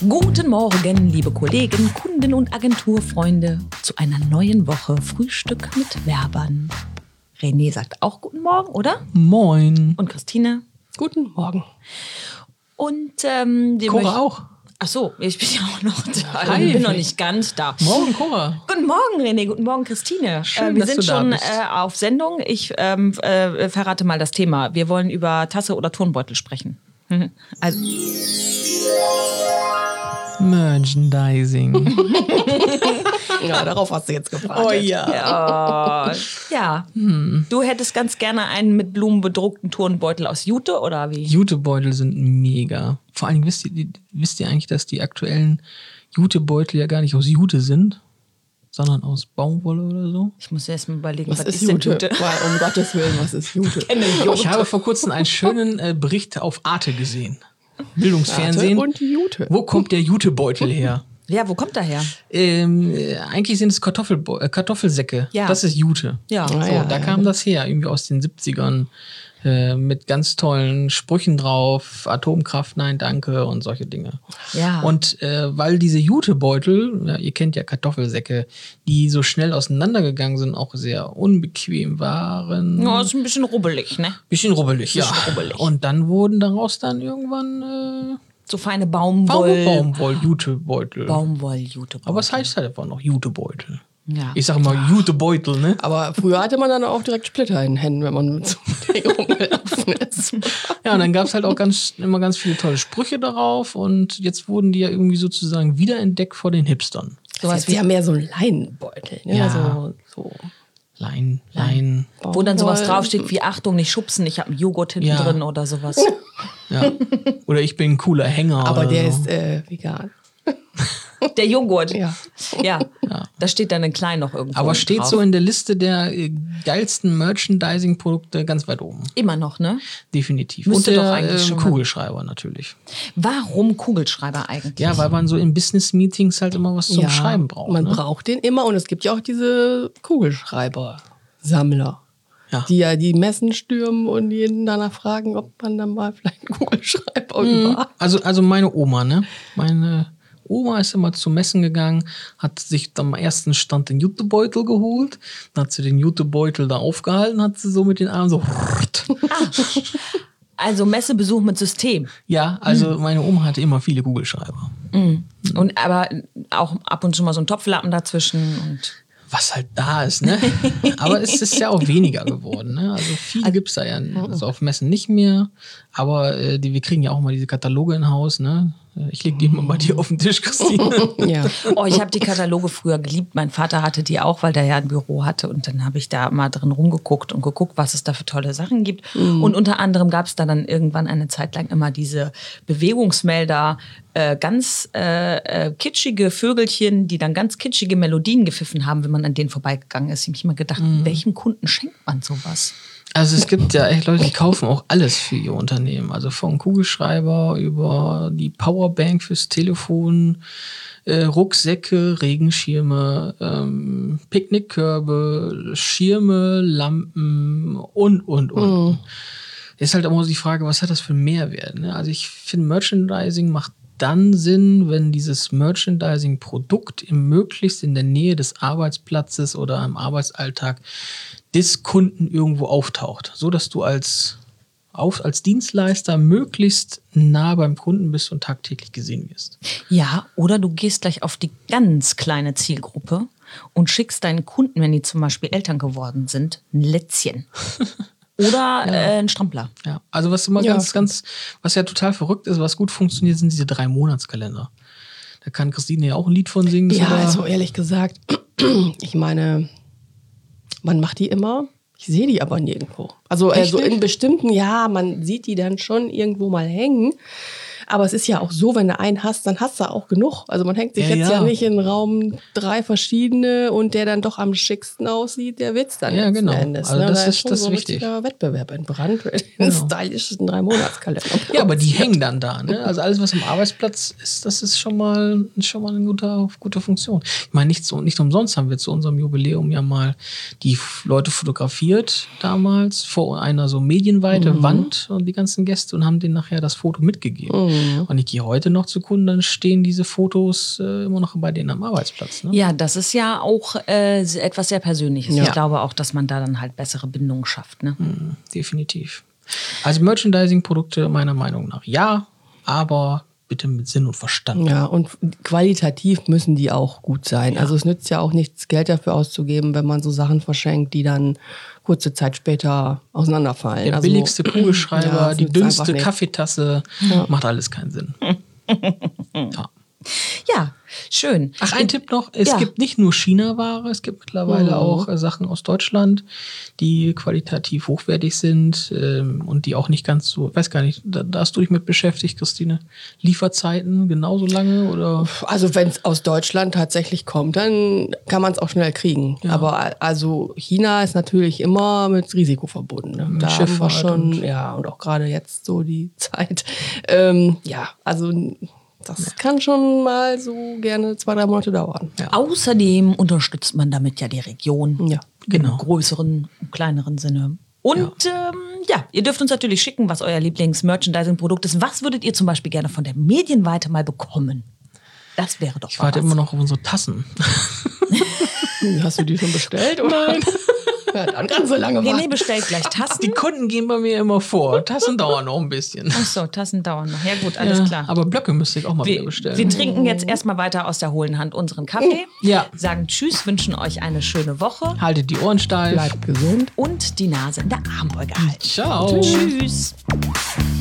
Guten Morgen, liebe Kollegen, Kunden und Agenturfreunde, zu einer neuen Woche Frühstück mit Werbern. René sagt auch guten Morgen, oder? Moin. Und Christine? Guten Morgen. Und Cora auch. Ach so, ich bin ja auch noch da. Hi. Ich bin noch nicht ganz da. Morgen, Cora. Guten Morgen, René. Guten Morgen, Christine. Schön, wir dass sind du da schon bist. auf Sendung. Ich verrate mal das Thema. Wir wollen über Tasse oder Turnbeutel sprechen. Also, Merchandising. Ja, darauf hast du jetzt gewartet. Oh ja. ja. Du hättest ganz gerne einen mit Blumen bedruckten Turnbeutel aus Jute, oder wie? Jutebeutel sind mega. Vor allen Dingen wisst ihr eigentlich, dass die aktuellen Jutebeutel ja gar nicht aus Jute sind, sondern aus Baumwolle oder so? Ich muss erst mal überlegen, Was ist Jute? Weil, um Gottes Willen, was ist Jute? Ich habe vor kurzem einen schönen Bericht auf Arte gesehen. Bildungsfernsehen. Und Jute. Wo kommt der Jutebeutel her? Ja, wo kommt der her? Eigentlich sind es Kartoffelsäcke. Ja. Das ist Jute. Ja. So, da kam das her, irgendwie aus den 70ern. Mit ganz tollen Sprüchen drauf, Atomkraft, nein, danke und solche Dinge. Ja. Und weil diese Jutebeutel, ja, ihr kennt ja Kartoffelsäcke, die so schnell auseinandergegangen sind, auch sehr unbequem waren. Ja, ist ein bisschen rubbelig, ne? Bisschen rubbelig, ja. rubbelig. Und dann wurden daraus dann irgendwann So feine Baumwoll-Jutebeutel. Baumwoll-Jutebeutel. Aber es heißt halt einfach noch Jutebeutel. Ja. Ich sag mal Jutebeutel, ne? Aber früher hatte man dann auch direkt Splitter in den Händen, wenn man mit so einem Ding rumgelaufen ist. Ja, und dann gab es halt auch immer ganz viele tolle Sprüche darauf und jetzt wurden die ja irgendwie sozusagen wiederentdeckt vor den Hipstern. Sowas wie ja mehr so ein Leinenbeutel. Ne? Ja. So Lein. Wo dann sowas draufsteht wie Achtung, nicht schubsen, ich habe einen Joghurt hinten Ja. drin oder sowas. Ja. Oder ich bin ein cooler Hänger. Aber oder der so. ist vegan. Der Joghurt. Ja. Ja. Da steht dann in klein noch irgendwo. Aber steht drauf. so in der Liste der geilsten Merchandising-Produkte ganz weit oben. Immer noch, ne? Definitiv. Müsste Und doch der eigentlich schon mal. Kugelschreiber natürlich. Warum Kugelschreiber eigentlich? Ja, weil man so in Business-Meetings halt immer was zum Schreiben braucht. Man ne? braucht den immer. Und es gibt ja auch diese Kugelschreiber-Sammler. Ja. Die ja die Messen stürmen und jeden danach fragen, ob man dann mal vielleicht einen Kugelschreiber über. Also meine Oma, ne? Meine Oma ist immer zu Messen gegangen, hat sich am ersten Stand den Jutebeutel geholt, dann hat sie den Jutebeutel da aufgehalten, hat sie so mit den Armen so. Also Messebesuch mit System. Ja, also meine Oma hatte immer viele Kugelschreiber. Und aber auch ab und zu mal so ein Topflappen dazwischen und Was halt da ist, ne? Aber es ist ja auch weniger geworden, ne? Also viele gibt es da ja also auf Messen nicht mehr. Aber wir kriegen ja auch mal diese Kataloge in Haus, ne? Ich leg die immer bei dir auf den Tisch, Christine. Ja. oh, ich habe die Kataloge früher geliebt. Mein Vater hatte die auch, weil der ja ein Büro hatte. Und dann habe ich da mal drin rumgeguckt und geguckt, was es da für tolle Sachen gibt. Und unter anderem gab es da dann irgendwann eine Zeit lang immer diese Bewegungsmelder, ganz kitschige Vögelchen, die dann ganz kitschige Melodien gepfiffen haben, wenn man an denen vorbeigegangen ist. Ich habe mich immer gedacht, welchem Kunden schenkt man sowas? Also es gibt ja echt Leute, die kaufen auch alles für ihr Unternehmen. Also vom Kugelschreiber über die Powerbank fürs Telefon, Rucksäcke, Regenschirme, Picknickkörbe, Schirme, Lampen und. Ist halt immer so die Frage, was hat das für einen Mehrwert? Ne? Also ich finde, Merchandising macht dann Sinn, wenn dieses Merchandising-Produkt möglichst in der Nähe des Arbeitsplatzes oder im Arbeitsalltag des Kunden irgendwo auftaucht, so dass du als Dienstleister möglichst nah beim Kunden bist und tagtäglich gesehen wirst. Ja, oder du gehst gleich auf die ganz kleine Zielgruppe und schickst deinen Kunden, wenn die zum Beispiel Eltern geworden sind, ein Lätzchen. Oder ein Strampler. Ja, also was immer was ja total verrückt ist, was gut funktioniert, sind diese 3-Monatskalender. Da kann Christine ja auch ein Lied von singen. Ja, also ehrlich gesagt, ich meine, man macht die immer, ich sehe die aber nirgendwo. Also in bestimmten, man sieht die dann schon irgendwo mal hängen. Aber es ist ja auch so, wenn du einen hast, dann hast du auch genug. Also man hängt sich jetzt ja nicht in Raum 3 verschiedene und der dann doch am schicksten aussieht, der wird's dann letzten Endes. Also ne? das Da ist schon das so ein wichtig. richtiger Wettbewerb entbrannt, den stylischen 3-Monatskalender. Ja, aber die hängen dann da. Ne? Also alles, was am Arbeitsplatz ist, das ist schon mal eine gute Funktion. Ich meine, nicht umsonst haben wir zu unserem Jubiläum ja mal die Leute fotografiert damals vor einer so medienweite Wand und die ganzen Gäste und haben denen nachher das Foto mitgegeben. Und ich gehe heute noch zu Kunden, dann stehen diese Fotos immer noch bei denen am Arbeitsplatz. Ne? Ja, das ist ja auch etwas sehr Persönliches. Ja. Ich glaube auch, dass man da dann halt bessere Bindungen schafft. Ne? Definitiv. Also Merchandising-Produkte meiner Meinung nach ja, aber bitte mit Sinn und Verstand. Ja, und qualitativ müssen die auch gut sein. Ja. Also es nützt ja auch nichts, Geld dafür auszugeben, wenn man so Sachen verschenkt, die dann kurze Zeit später auseinanderfallen. Der also, billigste Kugelschreiber, ja, die dünnste Kaffeetasse, macht alles keinen Sinn. Ja. Ja, schön. Ach, ein Tipp noch, es gibt nicht nur China-Ware, es gibt mittlerweile auch Sachen aus Deutschland, die qualitativ hochwertig sind und die auch nicht ganz so, weiß gar nicht, da hast du dich mit beschäftigt, Christine. Lieferzeiten genauso lange oder? Also wenn es aus Deutschland tatsächlich kommt, dann kann man es auch schnell kriegen. Ja. Aber also China ist natürlich immer mit Risiko verbunden. Ne? Mit da haben wir Schifffahrt schon, und auch gerade jetzt so die Zeit. Also das kann schon mal so gerne 2-3 Monate dauern. Ja. Außerdem unterstützt man damit ja die Region. Ja, genau. Im größeren, kleineren Sinne. Und ihr dürft uns natürlich schicken, was euer Lieblings-Merchandising-Produkt ist. Was würdet ihr zum Beispiel gerne von der Medienweite mal bekommen? Das wäre doch Ich warte immer noch auf unsere Tassen. Hast du die schon bestellt? Oder? Nein. Ja, dann ganz so lange warten. Nee, bestellt gleich Tassen. Die Kunden gehen bei mir immer vor. Tassen dauern noch ein bisschen. Ach so, Tassen dauern noch. Ja gut, alles klar. Aber Blöcke müsste ich auch mal wieder bestellen. Wir trinken jetzt erstmal weiter aus der hohlen Hand unseren Kaffee. Ja. Sagen Tschüss, wünschen euch eine schöne Woche. Haltet die Ohren steif. Bleibt gesund. Und die Nase in der Armbeuge halten. Ciao. Tschüss.